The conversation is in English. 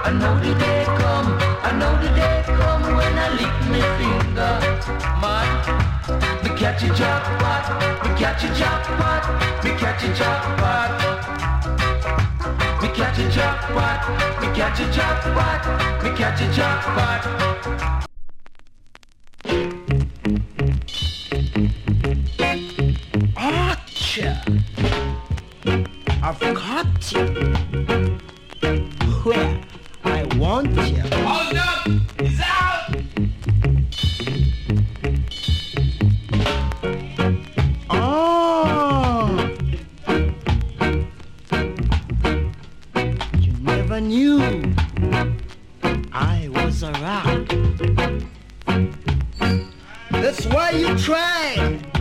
I know the day come, I know the day come when I lick my finger. Man, me catch a jackpot, me catch a jackpot, me catch a jackpot. Me catch a jackpot, me catch a jackpot, me catch a jackpot. Archer, I've got you where I want you. Hold up, he's out. Oh, you never knew I was a rock. That's why you tried